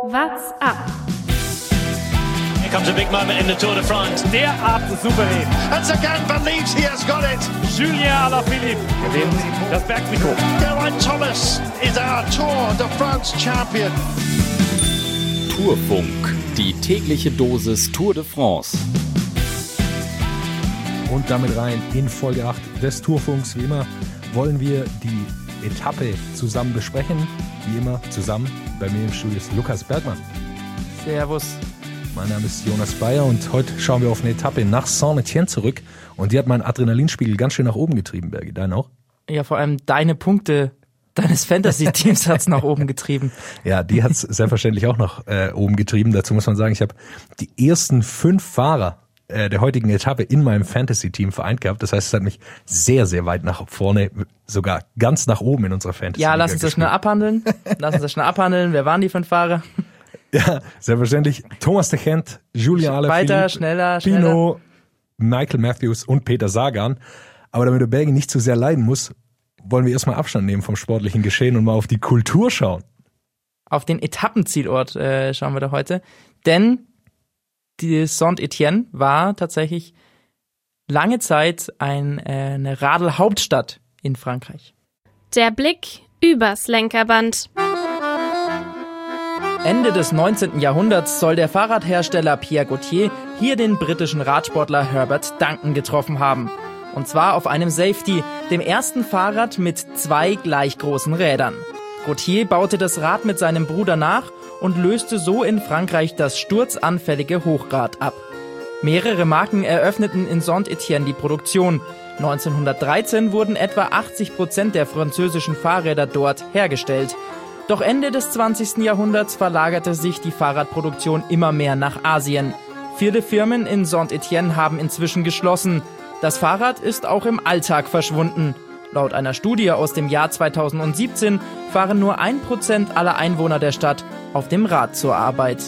What's up? Here comes a big moment in the Tour de France. Derart souverän. And Sagan believes he has got it. Julien Alaphilippe gewinnt das Bergtrikot. Geraint Thomas is our Tour de France champion. Tourfunk, die tägliche Dosis Tour de France. Und damit rein in Folge 8 des Tourfunks. Wie immer wollen wir die Etappe zusammen besprechen. Wie immer zusammen. Bei mir im Studio ist Lukas Bergmann. Servus. Mein Name ist Jonas Bayer und heute schauen wir auf eine Etappe nach Saint-Étienne zurück. Und die hat meinen Adrenalinspiegel ganz schön nach oben getrieben, Bergi. Dein auch? Ja, vor allem deine Punkte deines Fantasy-Teams hat es nach oben getrieben. Ja, die hat es selbstverständlich auch nach oben getrieben. Dazu muss man sagen, ich habe die ersten 5 Fahrer der heutigen Etappe in meinem Fantasy-Team vereint gehabt. Das heißt, es hat mich sehr, sehr weit nach vorne, sogar ganz nach oben in unserer Fantasy. Ja, lass uns das schnell abhandeln. Wer waren die 5 Fahrer? Ja, selbstverständlich. Thomas de Gendt, Julien Alaphilippe, weiter, schneller. Pinot, Michael Matthews und Peter Sagan. Aber damit der Bergi nicht zu sehr leiden muss, wollen wir erstmal Abstand nehmen vom sportlichen Geschehen und mal auf die Kultur schauen. Auf den Etappenzielort schauen wir da heute. Denn die Saint-Étienne war tatsächlich lange Zeit eine Radl-Hauptstadt in Frankreich. Der Blick übers Lenkerband. Ende des 19. Jahrhunderts soll der Fahrradhersteller Pierre Gautier hier den britischen Radsportler Herbert Duncan getroffen haben. Und zwar auf einem Safety, dem ersten Fahrrad mit 2 gleich großen Rädern. Gautier baute das Rad mit seinem Bruder nach und löste so in Frankreich das sturzanfällige Hochrad ab. Mehrere Marken eröffneten in Saint-Étienne die Produktion. 1913 wurden etwa 80% der französischen Fahrräder dort hergestellt. Doch Ende des 20. Jahrhunderts verlagerte sich die Fahrradproduktion immer mehr nach Asien. Viele Firmen in Saint-Étienne haben inzwischen geschlossen. Das Fahrrad ist auch im Alltag verschwunden. Laut einer Studie aus dem Jahr 2017 fahren nur 1% aller Einwohner der Stadt auf dem Rad zur Arbeit.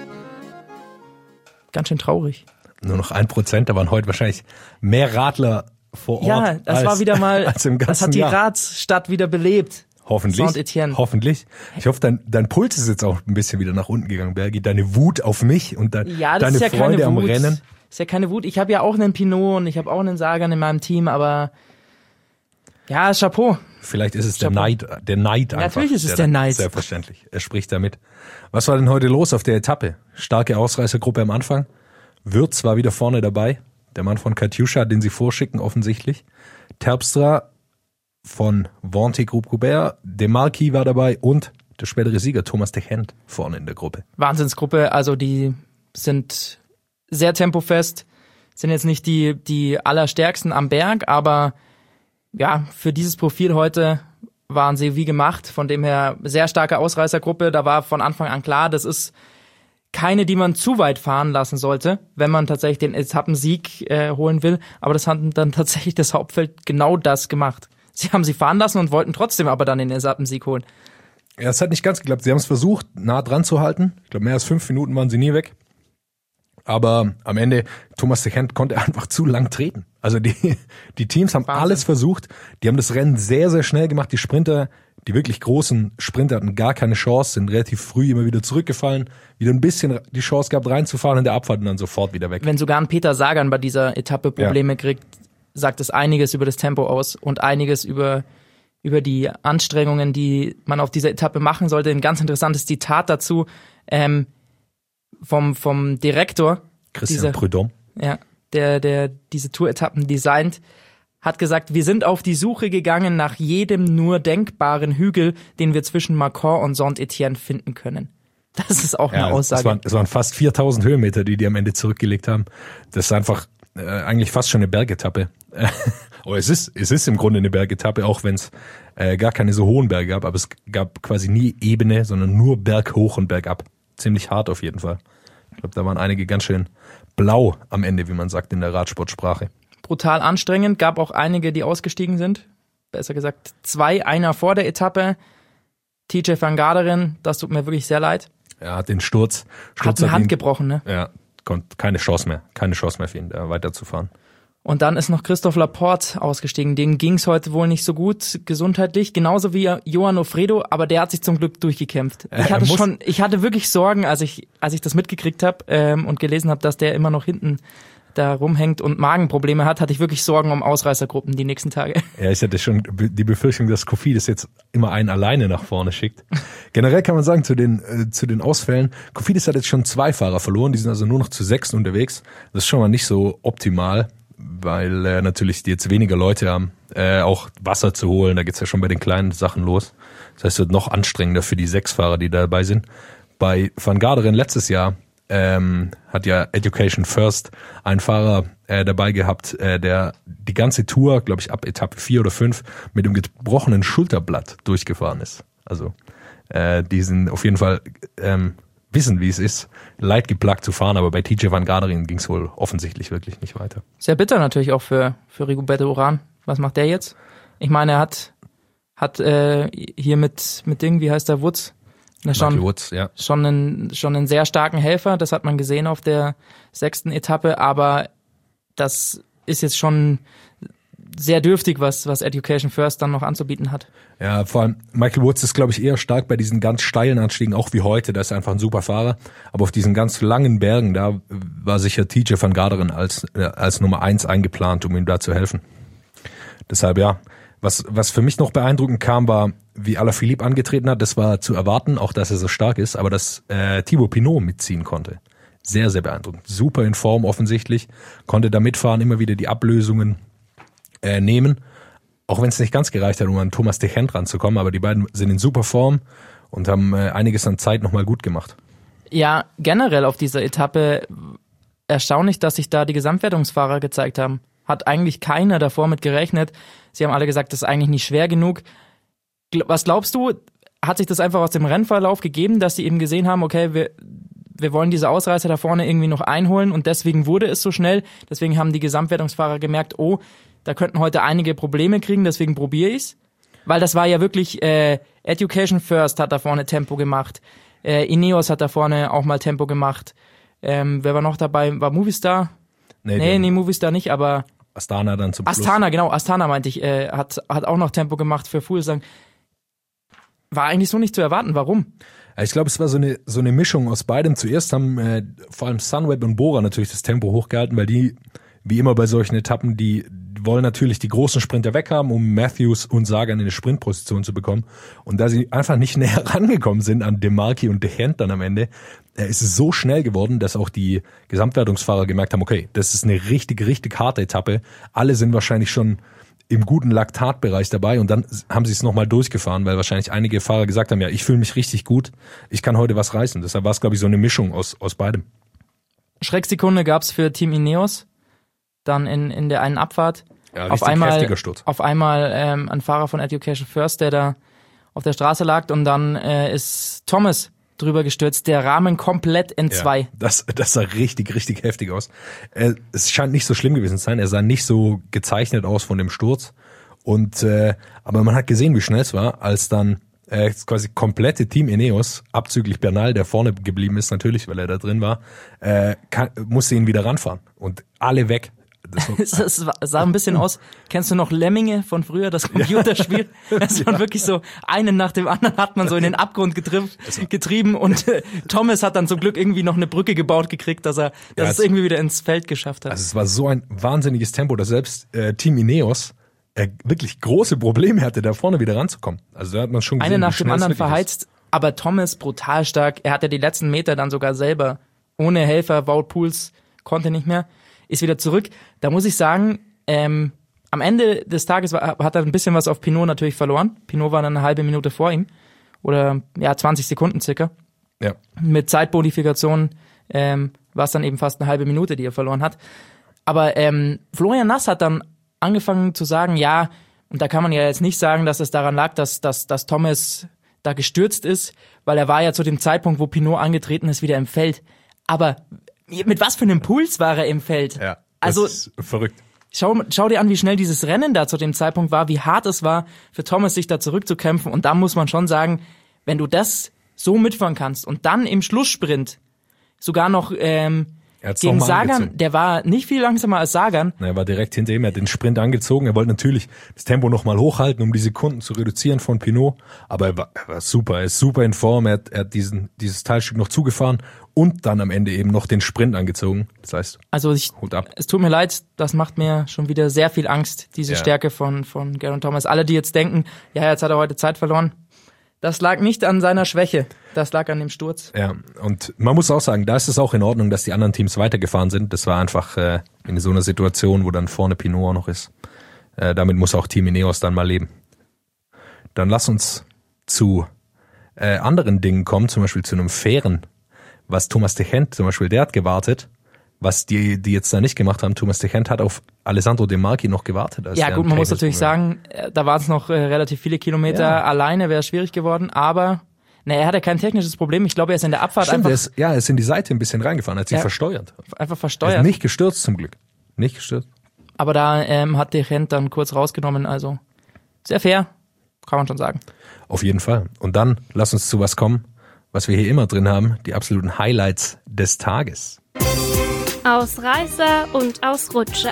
Ganz schön traurig. Nur noch 1%, da waren heute wahrscheinlich mehr Radler vor Ort. Ja, das war wieder mal, als im ganzen das hat die Jahr. Radstadt wieder belebt. Hoffentlich. Saint-Étienne. Hoffentlich. Ich hoffe, dein Puls ist jetzt auch ein bisschen wieder nach unten gegangen, Bergi. Deine Wut auf mich und deine ja Freude am Rennen. Das ist ja keine Wut. Ich habe ja auch einen Pinot und ich habe auch einen Sagan in meinem Team, aber ja, Chapeau. Vielleicht ist es der Neid einfach. Natürlich ist es der Neid. Selbstverständlich. Er spricht damit. Was war denn heute los auf der Etappe? Starke Ausreißergruppe am Anfang. Wirtz war wieder vorne dabei. Der Mann von Katusha, den sie vorschicken, offensichtlich. Terpstra von Vantigroup-Goubert. De Marquis war dabei und der spätere Sieger Thomas de Gendt vorne in der Gruppe. Wahnsinnsgruppe. Also die sind sehr tempofest. Sind jetzt nicht die allerstärksten am Berg, aber ja, für dieses Profil heute waren sie wie gemacht. Von dem her sehr starke Ausreißergruppe. Da war von Anfang an klar, das ist keine, die man zu weit fahren lassen sollte, wenn man tatsächlich den Etappensieg holen will. Aber das hat dann tatsächlich das Hauptfeld genau das gemacht. Sie haben sie fahren lassen und wollten trotzdem aber dann den Etappensieg holen. Ja, es hat nicht ganz geklappt. Sie haben es versucht, nah dran zu halten. Ich glaube, mehr als 5 Minuten waren sie nie weg. Aber am Ende, Thomas de Gendt konnte einfach zu lang treten. Also die Teams haben alles versucht. Die haben das Rennen sehr, sehr schnell gemacht. Die Sprinter, die wirklich großen Sprinter hatten gar keine Chance, sind relativ früh immer wieder zurückgefallen, wieder ein bisschen die Chance gehabt reinzufahren in der Abfahrt und dann sofort wieder weg. Wenn sogar ein Peter Sagan bei dieser Etappe Probleme kriegt, sagt es einiges über das Tempo aus und einiges über die Anstrengungen, die man auf dieser Etappe machen sollte. Ein ganz interessantes Zitat dazu vom Direktor, Christian Prudhomme, ja, der diese Tour-Etappen designt, hat gesagt, wir sind auf die Suche gegangen nach jedem nur denkbaren Hügel, den wir zwischen Mâcon und Saint-Étienne finden können. Das ist auch eine Aussage. Es waren fast 4000 Höhenmeter, die am Ende zurückgelegt haben. Das ist einfach eigentlich fast schon eine Bergetappe. Aber es ist im Grunde eine Bergetappe, auch wenn es gar keine so hohen Berge gab. Aber es gab quasi nie Ebene, sondern nur berghoch und bergab. Ziemlich hart auf jeden Fall. Ich glaube, da waren einige ganz schön blau am Ende, wie man sagt in der Radsportsprache. Brutal anstrengend, gab auch einige, die ausgestiegen sind. Besser gesagt 2, einer vor der Etappe. TJ van Garderen, das tut mir wirklich sehr leid. Er hat den Sturz. Hat eine Hand gebrochen, ne? Ja, keine Chance mehr für ihn, da weiterzufahren. Und dann ist noch Christoph Laporte ausgestiegen. Dem ging's heute wohl nicht so gut gesundheitlich, genauso wie Johan Ofredo, aber der hat sich zum Glück durchgekämpft. Ich hatte wirklich Sorgen, als ich das mitgekriegt habe und gelesen habe, dass der immer noch hinten da rumhängt und Magenprobleme hat, hatte ich wirklich Sorgen um Ausreißergruppen die nächsten Tage. Ja, ich hatte schon die Befürchtung, dass Kofidis jetzt immer einen alleine nach vorne schickt. Generell kann man sagen, zu den Ausfällen, Kofidis hat jetzt schon 2 Fahrer verloren, die sind also nur noch zu 6 unterwegs. Das ist schon mal nicht so optimal, weil natürlich die jetzt weniger Leute haben, auch Wasser zu holen, da geht's ja schon bei den kleinen Sachen los. Das heißt, es wird noch anstrengender für die 6 Fahrer, die da dabei sind. Bei Van Garderen letztes Jahr hat ja Education First einen Fahrer dabei gehabt, der die ganze Tour, glaube ich, ab Etappe 4 oder 5 mit dem gebrochenen Schulterblatt durchgefahren ist. Also die sind auf jeden Fall wissen, wie es ist, leidgeplagt zu fahren, aber bei TJ Van Garderen ging es wohl offensichtlich wirklich nicht weiter. Sehr bitter natürlich auch für Rigoberto Urán. Was macht der jetzt? Ich meine, er hat hier mit Ding, wie heißt der, Woods? Michael Woods, ja. Schon einen sehr starken Helfer, das hat man gesehen auf der 6. Etappe, aber das ist jetzt schon sehr dürftig, was Education First dann noch anzubieten hat. Ja, vor allem Michael Woods ist, glaube ich, eher stark bei diesen ganz steilen Anstiegen, auch wie heute, da ist er einfach ein super Fahrer, aber auf diesen ganz langen Bergen, da war sicher TJ Van Garderen als Nummer 1 eingeplant, um ihm da zu helfen. Deshalb ja, was für mich noch beeindruckend kam, war, wie Alaphilippe angetreten hat. Das war zu erwarten, auch dass er so stark ist, aber dass Thibaut Pinot mitziehen konnte. Sehr, sehr beeindruckend. Super in Form offensichtlich, konnte da mitfahren, immer wieder die Ablösungen nehmen. Auch wenn es nicht ganz gereicht hat, um an Thomas de Gendt ranzukommen, aber die beiden sind in super Form und haben einiges an Zeit nochmal gut gemacht. Ja, generell auf dieser Etappe erstaunlich, dass sich da die Gesamtwertungsfahrer gezeigt haben. Hat eigentlich keiner davor mit gerechnet. Sie haben alle gesagt, das ist eigentlich nicht schwer genug. Was glaubst du, hat sich das einfach aus dem Rennverlauf gegeben, dass sie eben gesehen haben, okay, wir wollen diese Ausreißer da vorne irgendwie noch einholen und deswegen wurde es so schnell. Deswegen haben die Gesamtwertungsfahrer gemerkt, oh, da könnten heute einige Probleme kriegen, deswegen probiere ich's. Weil das war ja wirklich, Education First hat da vorne Tempo gemacht. Ineos hat da vorne auch mal Tempo gemacht. Wer war noch dabei? War Movistar? Nee, Movistar nicht, aber Astana dann zum Schluss. Astana meinte ich, hat auch noch Tempo gemacht für Fuglsang. War eigentlich so nicht zu erwarten. Warum? Ich glaube, es war so eine Mischung aus beidem. Zuerst haben vor allem Sunweb und Bora natürlich das Tempo hochgehalten, weil die, wie immer bei solchen Etappen, die wollen natürlich die großen Sprinter weghaben, um Matthews und Sagan in eine Sprintposition zu bekommen. Und da sie einfach nicht näher rangekommen sind an Demarchi und de Gendt dann am Ende, ist es so schnell geworden, dass auch die Gesamtwertungsfahrer gemerkt haben, okay, das ist eine richtig, richtig harte Etappe. Alle sind wahrscheinlich schon im guten Laktatbereich dabei und dann haben sie es nochmal durchgefahren, weil wahrscheinlich einige Fahrer gesagt haben, ja, ich fühle mich richtig gut, ich kann heute was reißen. Deshalb war es, glaube ich, so eine Mischung aus beidem. Schrecksekunde gab's für Team Ineos, dann in der einen Abfahrt. Ja, richtig heftiger Sturz. Auf einmal ein Fahrer von Education First, der da auf der Straße lag und dann ist Thomas drüber gestürzt, der Rahmen komplett entzwei. Ja, das sah richtig, richtig heftig aus. Es scheint nicht so schlimm gewesen zu sein, er sah nicht so gezeichnet aus von dem Sturz und aber man hat gesehen, wie schnell es war, als dann quasi komplette Team Ineos, abzüglich Bernal, der vorne geblieben ist natürlich, weil er da drin war, musste ihn wieder ranfahren und alle weg. Das sah ein bisschen aus, kennst du noch Lemminge von früher, das Computerspiel? Das war wirklich so, einen nach dem anderen hat man so in den Abgrund getrieben und Thomas hat dann zum Glück irgendwie noch eine Brücke gebaut gekriegt, dass es irgendwie wieder ins Feld geschafft hat. Also es war so ein wahnsinniges Tempo, dass selbst Team Ineos wirklich große Probleme hatte, da vorne wieder ranzukommen. Also da hat man schon gesehen, eine nach dem anderen verheizt, aber Thomas brutal stark, er hatte die letzten Meter dann sogar selber, ohne Helfer, Wout Poels konnte nicht mehr. Ist wieder zurück. Da muss ich sagen, am Ende des Tages hat er ein bisschen was auf Pinot natürlich verloren. Pinot war dann eine halbe Minute vor ihm. Oder 20 Sekunden circa. Ja. Mit Zeitbonifikation war es dann eben fast eine halbe Minute, die er verloren hat. Aber Florian Nass hat dann angefangen zu sagen, ja, und da kann man ja jetzt nicht sagen, dass es daran lag, dass Thomas da gestürzt ist, weil er war ja zu dem Zeitpunkt, wo Pinot angetreten ist, wieder im Feld. Aber mit was für einem Puls war er im Feld? Ja, das also ist verrückt. Schau dir an, wie schnell dieses Rennen da zu dem Zeitpunkt war, wie hart es war für Thomas, sich da zurückzukämpfen. Und da muss man schon sagen, wenn du das so mitfahren kannst und dann im Schlusssprint sogar noch Gegen Sagan, der war nicht viel langsamer als Sagan. Er war direkt hinter ihm, er hat den Sprint angezogen. Er wollte natürlich das Tempo nochmal hochhalten, um die Sekunden zu reduzieren von Pinot. Aber er war super, er ist super in Form. Er hat dieses Teilstück noch zugefahren und dann am Ende eben noch den Sprint angezogen. Das heißt, also Hut ab. Es tut mir leid, das macht mir schon wieder sehr viel Angst, diese Stärke von Geraint Thomas. Alle, die jetzt denken, ja, jetzt hat er heute Zeit verloren. Das lag nicht an seiner Schwäche, das lag an dem Sturz. Ja, und man muss auch sagen, da ist es auch in Ordnung, dass die anderen Teams weitergefahren sind. Das war einfach in so einer Situation, wo dann vorne Pinot auch noch ist. Damit muss auch Team Ineos dann mal leben. Dann lass uns zu anderen Dingen kommen, zum Beispiel zu einem fairen, was Thomas de Gendt zum Beispiel, der hat gewartet, was die jetzt da nicht gemacht haben. Thomas de Gendt hat auf Alessandro De Marchi noch gewartet. Ja gut, man muss natürlich sagen, da waren es noch relativ viele Kilometer. Ja. Alleine wäre es schwierig geworden, aber er hatte kein technisches Problem. Ich glaube, er ist in der Abfahrt einfach... Er ist in die Seite ein bisschen reingefahren, hat sich versteuert. Einfach versteuert. Er ist nicht gestürzt zum Glück. Nicht gestürzt. Aber da hat de Gendt dann kurz rausgenommen, also sehr fair, kann man schon sagen. Auf jeden Fall. Und dann lass uns zu was kommen, was wir hier immer drin haben, die absoluten Highlights des Tages. Ausreißer und Ausrutscher.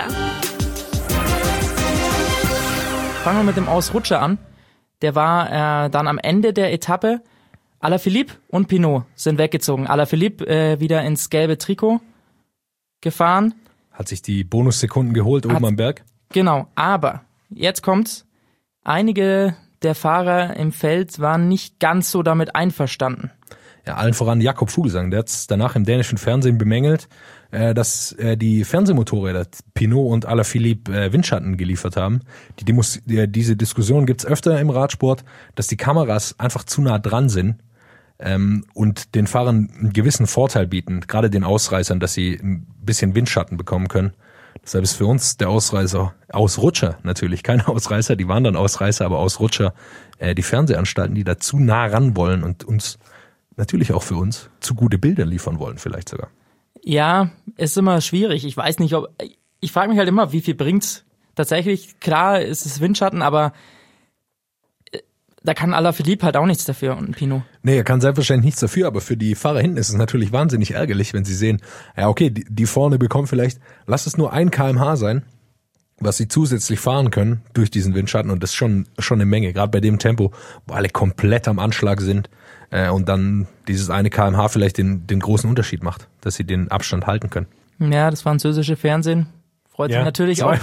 Fangen wir mit dem Ausrutscher an. Der war dann am Ende der Etappe. Alaphilippe und Pinot sind weggezogen. Alaphilippe wieder ins gelbe Trikot gefahren. Hat sich die Bonussekunden geholt oben am Berg. Genau, aber jetzt kommt's. Einige der Fahrer im Feld waren nicht ganz so damit einverstanden. Ja, allen voran Jakob Fuglsang, der hat es danach im dänischen Fernsehen bemängelt, dass die Fernsehmotorräder Pinot und Alaphilippe Windschatten geliefert haben. Diese Diskussion gibt's öfter im Radsport, dass die Kameras einfach zu nah dran sind und den Fahrern einen gewissen Vorteil bieten, gerade den Ausreißern, dass sie ein bisschen Windschatten bekommen können. Deshalb ist für uns der Ausrutscher natürlich kein Ausreißer, die waren dann Ausreißer, aber Ausrutscher die Fernsehanstalten, die da zu nah ran wollen und uns natürlich auch für uns zu gute Bilder liefern wollen, vielleicht sogar. Ja, ist immer schwierig. Ich weiß nicht, ich frage mich halt immer, wie viel bringt's tatsächlich? Klar ist es Windschatten, aber da kann Alaphilippe halt auch nichts dafür und Pinot. Nee, er kann selbstverständlich nichts dafür, aber für die Fahrer hinten ist es natürlich wahnsinnig ärgerlich, wenn sie sehen, ja okay, die vorne bekommen vielleicht, lass es nur 1 km/h sein, was sie zusätzlich fahren können durch diesen Windschatten und das ist schon eine Menge, gerade bei dem Tempo, wo alle komplett am Anschlag sind und dann dieses 1 km/h vielleicht den großen Unterschied macht, dass sie den Abstand halten können. Ja, das französische Fernsehen freut sich natürlich auch,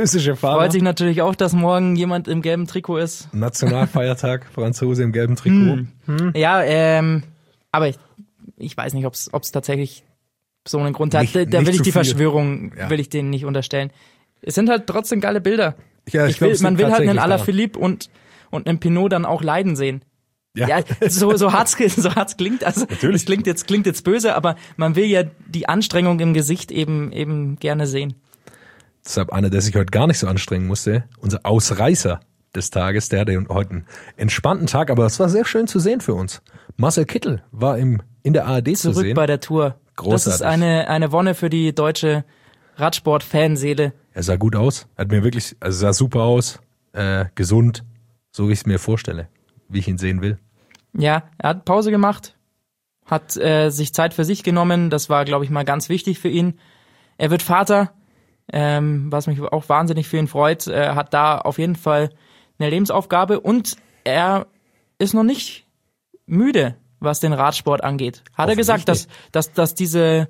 dass morgen jemand im gelben Trikot ist. Nationalfeiertag, Franzose im gelben Trikot. Ja, aber ich weiß nicht, ob es tatsächlich so einen Grund hat. Da will ich die Verschwörung, will ich denen nicht unterstellen. Es sind halt trotzdem geile Bilder. Ja, man will halt einen Alaphilippe und einen Pinot dann auch leiden sehen. Ja, so hart's klingt, also es klingt jetzt böse, aber man will ja die Anstrengung im Gesicht eben gerne sehen. Deshalb einer, der sich heute gar nicht so anstrengen musste, unser Ausreißer des Tages, der hatte heute einen entspannten Tag, aber es war sehr schön zu sehen für uns. Marcel Kittel war in der ARD zu sehen. Zurück bei der Tour. Großartig. Das ist eine Wonne für die deutsche Radsport-Fanseele. Er sah gut aus, sah super aus, gesund, so wie ich es mir vorstelle, wie ich ihn sehen will. Ja, er hat Pause gemacht, hat sich Zeit für sich genommen, das war, glaube ich, mal ganz wichtig für ihn. Er wird Vater, was mich auch wahnsinnig für ihn freut, hat da auf jeden Fall eine Lebensaufgabe und er ist noch nicht müde, was den Radsport angeht. Hat er gesagt, dass diese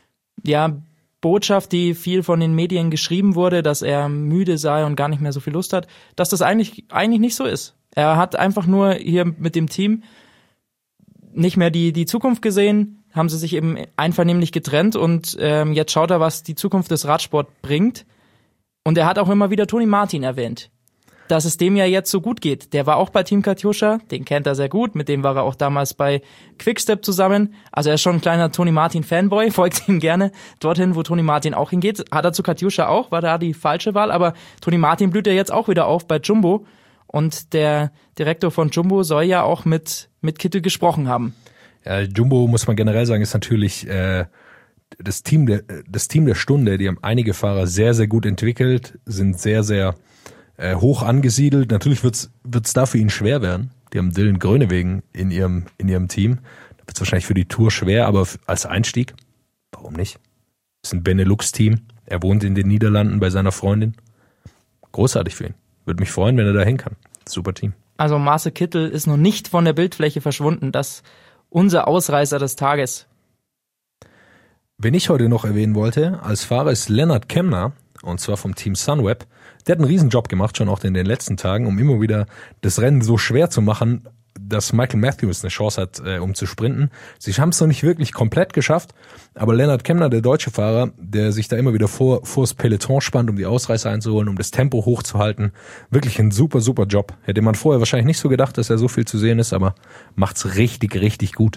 Botschaft, die viel von den Medien geschrieben wurde, dass er müde sei und gar nicht mehr so viel Lust hat, dass das eigentlich nicht so ist. Er hat einfach nur hier mit dem Team nicht mehr die Zukunft gesehen, haben sie sich eben einvernehmlich getrennt und jetzt schaut er, was die Zukunft des Radsport bringt. Und er hat auch immer wieder Toni Martin erwähnt, dass es dem ja jetzt so gut geht. Der war auch bei Team Katusha, den kennt er sehr gut, mit dem war er auch damals bei Quickstep zusammen. Also er ist schon ein kleiner Toni Martin Fanboy, folgt ihm gerne dorthin, wo Toni Martin auch hingeht. Hat er zu Katusha auch, war da die falsche Wahl, aber Toni Martin blüht ja jetzt auch wieder auf bei Jumbo und der Direktor von Jumbo soll ja auch mit Kittel gesprochen haben. Ja, Jumbo, muss man generell sagen, ist natürlich das Team der Stunde. Die haben einige Fahrer sehr, sehr gut entwickelt, sind sehr, sehr hoch angesiedelt. Natürlich wird's da für ihn schwer werden. Die haben Dylan Groenewegen in ihrem Team. Da wird's wahrscheinlich für die Tour schwer, aber als Einstieg, warum nicht? Ist ein Benelux-Team. Er wohnt in den Niederlanden bei seiner Freundin. Großartig für ihn. Würde mich freuen, wenn er da hin kann. Super Team. Also Marcel Kittel ist noch nicht von der Bildfläche verschwunden. Das unser Ausreißer des Tages. Wen ich heute noch erwähnen wollte, als Fahrer ist Lennart Kemna, und zwar vom Team Sunweb. Der hat einen Riesenjob gemacht, schon auch in den letzten Tagen, um immer wieder das Rennen so schwer zu machen, dass Michael Matthews eine Chance hat, um zu sprinten. Sie haben es noch nicht wirklich komplett geschafft, aber Lennart Kemna, der deutsche Fahrer, der sich da immer wieder vors Peloton spannt, um die Ausreißer einzuholen, um das Tempo hochzuhalten. Wirklich ein super, super Job. Hätte man vorher wahrscheinlich nicht so gedacht, dass er so viel zu sehen ist, aber macht's richtig, richtig gut.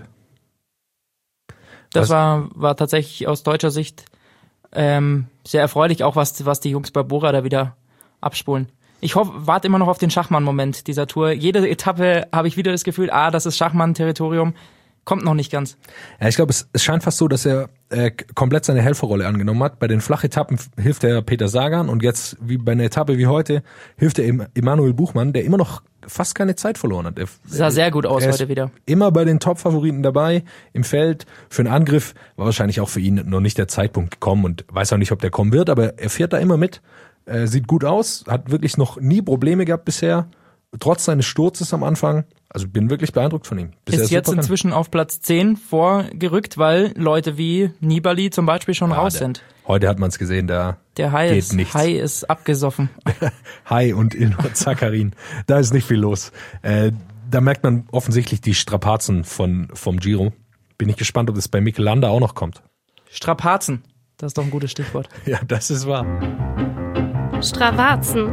Das war tatsächlich aus deutscher Sicht sehr erfreulich, auch was die Jungs bei Bora da wieder abspulen. Ich warte immer noch auf den Schachmann-Moment dieser Tour. Jede Etappe habe ich wieder das Gefühl, das ist Schachmann-Territorium. Kommt noch nicht ganz. Ja, ich glaube, es scheint fast so, dass er komplett seine Helferrolle angenommen hat. Bei den Flachetappen hilft er Peter Sagan und jetzt, wie bei einer Etappe wie heute, hilft er Emanuel Buchmann, der immer noch fast keine Zeit verloren hat. Sah sehr gut aus heute wieder. Immer bei den Top-Favoriten dabei im Feld. Für einen Angriff war wahrscheinlich auch für ihn noch nicht der Zeitpunkt gekommen und weiß auch nicht, ob der kommen wird, aber er fährt da immer mit. Sieht gut aus, hat wirklich noch nie Probleme gehabt bisher, trotz seines Sturzes am Anfang. Also bin wirklich beeindruckt von ihm. Ist jetzt inzwischen auf Platz 10 vorgerückt, weil Leute wie Nibali zum Beispiel schon raus sind. Heute hat man es gesehen, der Hai geht nichts. Hai ist abgesoffen. Hai und Ilnur Zakarin, da ist nicht viel los. Da merkt man offensichtlich die Strapazen vom Giro. Bin ich gespannt, ob das bei Mikel Landa auch noch kommt. Strapazen, das ist doch ein gutes Stichwort. Ja, das ist wahr. Stravazen.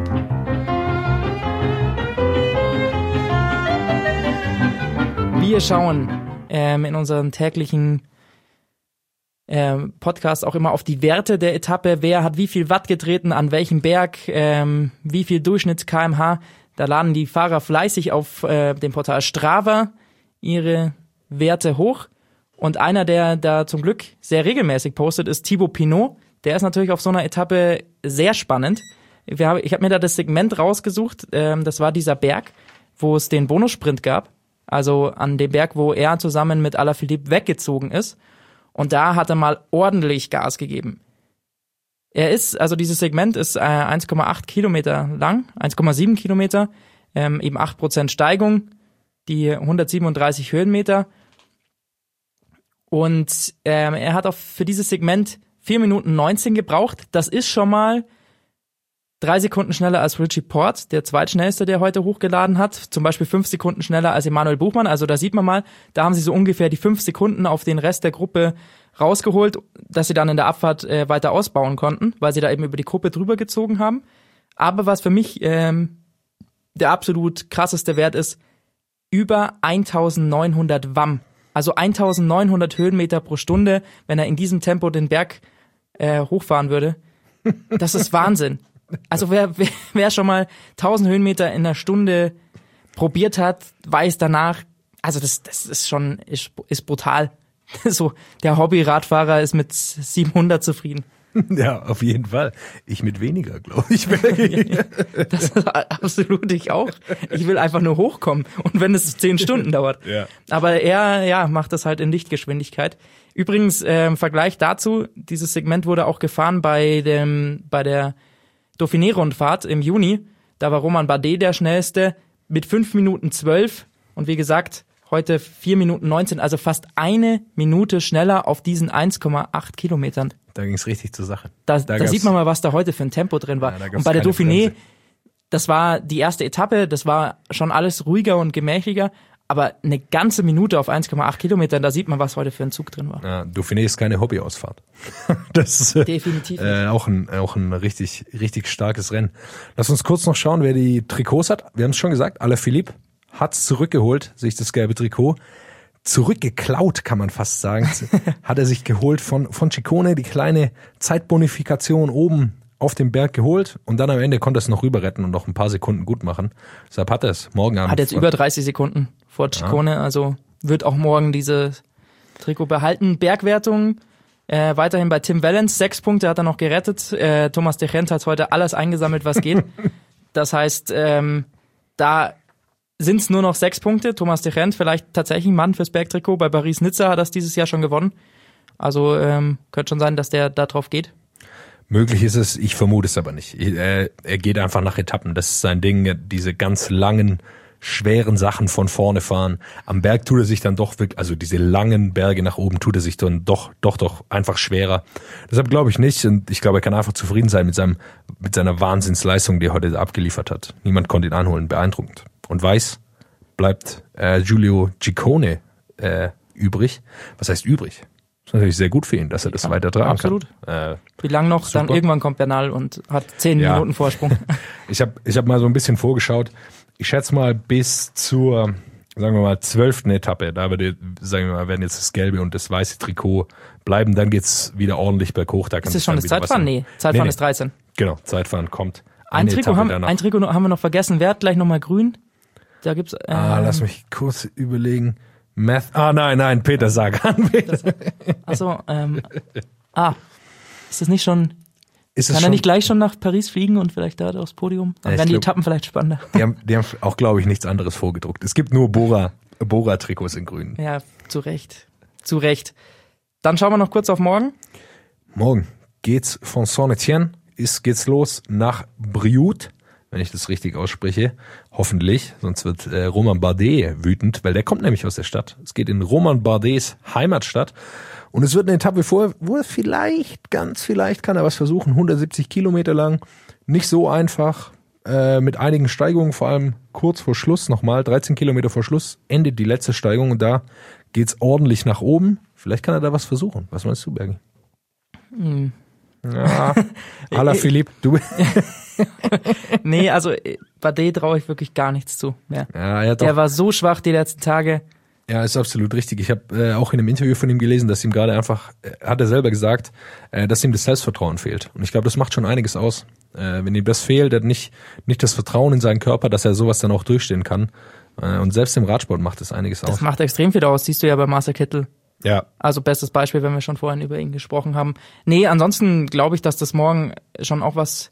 Wir schauen in unserem täglichen Podcast auch immer auf die Werte der Etappe. Wer hat wie viel Watt getreten, an welchem Berg, wie viel Durchschnitts-kmh. Da laden die Fahrer fleißig auf dem Portal Strava ihre Werte hoch. Und einer, der da zum Glück sehr regelmäßig postet, ist Thibaut Pinot. Der ist natürlich auf so einer Etappe sehr spannend. Ich habe mir da das Segment rausgesucht, das war dieser Berg, wo es den Bonussprint gab. Also an dem Berg, wo er zusammen mit Alaphilippe weggezogen ist. Und da hat er mal ordentlich Gas gegeben. Dieses Segment ist 1,8 Kilometer lang, 1,7 Kilometer, eben 8% Steigung, die 137 Höhenmeter. Und er hat auch für dieses Segment 4 Minuten 19 gebraucht. Das ist schon mal 3 Sekunden schneller als Richie Porte, der zweitschnellste, der heute hochgeladen hat. Zum Beispiel 5 Sekunden schneller als Emanuel Buchmann. Also da sieht man mal, da haben sie so ungefähr die 5 Sekunden auf den Rest der Gruppe rausgeholt, dass sie dann in der Abfahrt weiter ausbauen konnten, weil sie da eben über die Kuppe drüber gezogen haben. Aber was für mich der absolut krasseste Wert ist, über 1900 Wamm. Also 1900 Höhenmeter pro Stunde, wenn er in diesem Tempo den Berg hochfahren würde. Das ist Wahnsinn. Also wer schon mal 1000 Höhenmeter in einer Stunde probiert hat, weiß danach, also das ist schon ist brutal. So, der Hobby-Radfahrer ist mit 700 zufrieden. Ja, auf jeden Fall. Ich mit weniger, glaube ich. Das ist absolut ich auch. Ich will einfach nur hochkommen. Und wenn es 10 Stunden dauert. Ja. Aber er macht das halt in Lichtgeschwindigkeit. Übrigens, im Vergleich dazu, dieses Segment wurde auch gefahren bei der Dauphiné-Rundfahrt im Juni. Da war Romain Bardet der schnellste mit 5 Minuten 12. Und wie gesagt, heute 4 Minuten 19, also fast 1 Minute schneller auf diesen 1,8 Kilometern. Da ging es richtig zur Sache. Da sieht man mal, was da heute für ein Tempo drin war. Ja, und bei der Dauphiné, das war die erste Etappe, das war schon alles ruhiger und gemächlicher, aber eine ganze Minute auf 1,8 Kilometern, da sieht man, was heute für ein Zug drin war. Ja, Dauphiné ist keine Hobbyausfahrt. Das ist definitiv auch ein richtig, richtig starkes Rennen. Lass uns kurz noch schauen, wer die Trikots hat. Wir haben es schon gesagt, Alaphilippe hat's zurückgeholt, sich das gelbe Trikot. Zurückgeklaut, kann man fast sagen. Hat er sich geholt von Ciccone, die kleine Zeitbonifikation oben auf dem Berg geholt und dann am Ende konnte er es noch rüber retten und noch ein paar Sekunden gut machen. Deshalb hat er es morgen Abend. Hat jetzt über 30 Sekunden vor Ciccone, also wird auch morgen dieses Trikot behalten. Bergwertung weiterhin bei Tim Wellens, 6 Punkte hat er noch gerettet. Thomas de Gendt hat heute alles eingesammelt, was geht. Das heißt, da sind es nur noch 6 Punkte. Thomas de Gendt vielleicht tatsächlich ein Mann fürs Bergtrikot. Bei Paris-Nizza hat er es dieses Jahr schon gewonnen. Also könnte schon sein, dass der da drauf geht. Möglich ist es, ich vermute es aber nicht. Er geht einfach nach Etappen. Das ist sein Ding, diese ganz langen, schweren Sachen von vorne fahren. Am Berg tut er sich dann doch wirklich, also diese langen Berge nach oben tut er sich dann doch einfach schwerer. Deshalb glaube ich nicht, und ich glaube, er kann einfach zufrieden sein mit seiner Wahnsinnsleistung, die er heute abgeliefert hat. Niemand konnte ihn einholen, beeindruckend. Und weiß, bleibt Giulio Ciccone übrig. Was heißt übrig? Das ist natürlich sehr gut für ihn, dass er das weitertragen kann. Absolut. Wie lange noch? Super. Dann irgendwann kommt Bernal und hat 10 Minuten Vorsprung. Ich hab mal so ein bisschen vorgeschaut. Ich schätze mal bis zur, sagen wir mal, 12. Etappe, da werden jetzt das gelbe und das weiße Trikot bleiben, dann geht's wieder ordentlich berghoch. Da ist das schon das Zeitfahren? Nee, Zeitfahren ist 13. Genau, Zeitfahren kommt. Ein Trikot haben wir noch vergessen. Wer hat gleich nochmal grün? Da gibt's. Lass mich kurz überlegen. Nein, Peter Sagan. Achso, ist das nicht schon... Kann er nicht gleich schon nach Paris fliegen und vielleicht da aufs Podium? Dann werden die Etappen vielleicht spannender. Die haben auch, glaube ich, nichts anderes vorgedruckt. Es gibt nur Bora-Trikots in grün. Ja, zu Recht. Dann schauen wir noch kurz auf morgen. Morgen geht's von Saint-Étienne, geht's los nach Brioude, wenn ich das richtig ausspreche. Hoffentlich, sonst wird Romain Bardet wütend, weil der kommt nämlich aus der Stadt. Es geht in Romain Bardets Heimatstadt. Und es wird eine Etappe wo er vielleicht kann er was versuchen, 170 Kilometer lang, nicht so einfach, mit einigen Steigungen, vor allem kurz vor Schluss nochmal, 13 Kilometer vor Schluss, endet die letzte Steigung und da geht's ordentlich nach oben. Vielleicht kann er da was versuchen. Was meinst du, Bergi? Ja, Alaphilippe, du. Nee, also Bardet traue ich wirklich gar nichts zu mehr. Ja, der war so schwach die letzten Tage. Ja, ist absolut richtig. Ich habe auch in einem Interview von ihm gelesen, dass ihm gerade einfach, hat er selber gesagt, dass ihm das Selbstvertrauen fehlt. Und ich glaube, das macht schon einiges aus. Wenn ihm das fehlt, er hat nicht das Vertrauen in seinen Körper, dass er sowas dann auch durchstehen kann. Und selbst im Radsport macht das einiges aus. Das macht extrem viel aus, siehst du ja bei Marcel Kittel. Ja. Also bestes Beispiel, wenn wir schon vorhin über ihn gesprochen haben. Nee, ansonsten glaube ich, dass das morgen schon auch was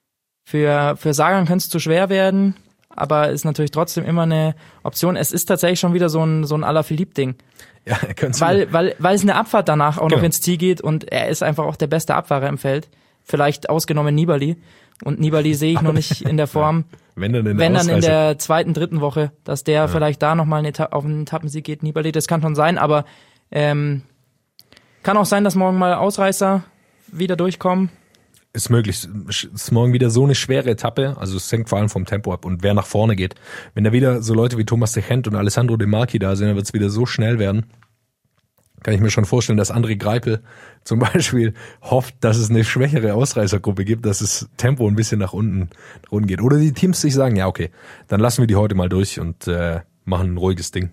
für Sagan könnte es zu schwer werden. Aber ist natürlich trotzdem immer eine Option. Es ist tatsächlich schon wieder so ein Alaphilippe-Ding. Ja, weil es eine Abfahrt danach auch noch ins Ziel geht und er ist einfach auch der beste Abfahrer im Feld. Vielleicht ausgenommen Nibali. Und Nibali sehe ich noch nicht in der Form. Wenn dann in der 2., 3. Woche, dass der vielleicht da nochmal auf einen Etappensieg geht. Nibali, das kann schon sein, aber kann auch sein, dass morgen mal Ausreißer wieder durchkommen. Ist möglich. Es ist morgen wieder so eine schwere Etappe. Also es hängt vor allem vom Tempo ab und wer nach vorne geht. Wenn da wieder so Leute wie Thomas de Gendt und Alessandro De Marchi da sind, dann wird es wieder so schnell werden. Kann ich mir schon vorstellen, dass André Greipel zum Beispiel hofft, dass es eine schwächere Ausreißergruppe gibt, dass das Tempo ein bisschen nach unten geht. Oder die Teams sich sagen, ja okay, dann lassen wir die heute mal durch und machen ein ruhiges Ding.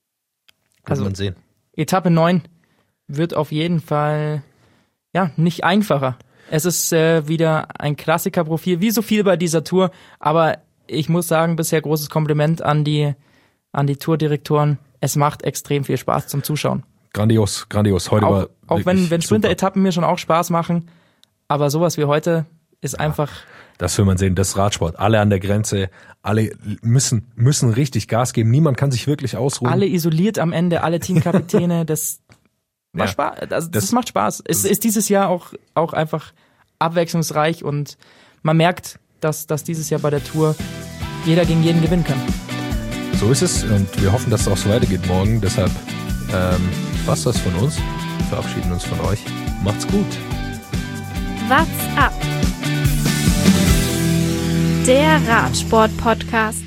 Kann man sehen. Etappe 9 wird auf jeden Fall nicht einfacher. Es ist wieder ein Klassikerprofil, wie so viel bei dieser Tour. Aber ich muss sagen, bisher großes Kompliment an die Tourdirektoren. Es macht extrem viel Spaß zum Zuschauen. Grandios. Heute auch wenn Sprinter-Etappen mir schon auch Spaß machen. Aber sowas wie heute ist einfach... Das will man sehen, das Radsport. Alle an der Grenze, alle müssen richtig Gas geben. Niemand kann sich wirklich ausruhen. Alle isoliert am Ende, alle Teamkapitäne, das... Spaß. Also das macht Spaß. Es ist dieses Jahr auch einfach abwechslungsreich und man merkt, dass dieses Jahr bei der Tour jeder gegen jeden gewinnen kann. So ist es und wir hoffen, dass es auch so weitergeht morgen. Deshalb war's das von uns. Wir verabschieden uns von euch. Macht's gut. What's up? Der Radsport-Podcast.